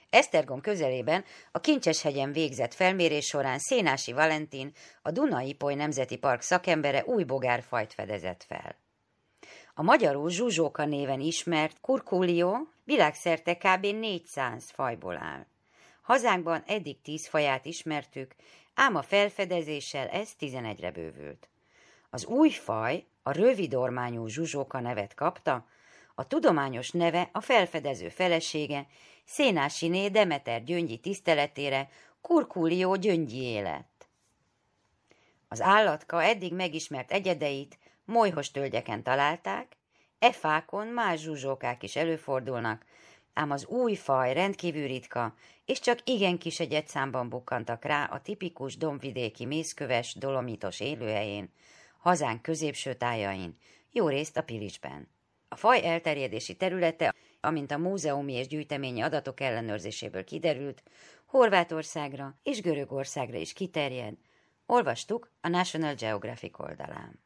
Esztergom közelében a Kincseshegyen végzett felmérés során Szénási Valentin, a Duna-Ipoly Nemzeti Park szakembere új bogárfajt fedezett fel. A magyarul zsuzsóka néven ismert kurkulió világszerte kb. 400 fajból áll. Hazánkban eddig 10 faját ismertük, ám a felfedezéssel ez 11-re bővült. Az új faj a rövidormányú zsuzsóka nevet kapta, a tudományos neve a felfedező felesége, Szénásiné Demeter Gyöngyi tiszteletére Kurkulió Gyöngyié lett. Az állatka eddig megismert egyedeit molyhos tölgyeken találták, e fákon más zsuzsókák is előfordulnak, ám az új faj rendkívül ritka, és csak igen kis egyedszámban bukkantak rá a tipikus dombvidéki mészköves, dolomitos élőhelyén, hazánk középső tájain, jó részt a Pilicsben. A faj elterjedési területe, amint a múzeumi és gyűjteményi adatok ellenőrzéséből kiderült, Horvátországra és Görögországra is kiterjed. Olvastuk a National Geographic oldalán.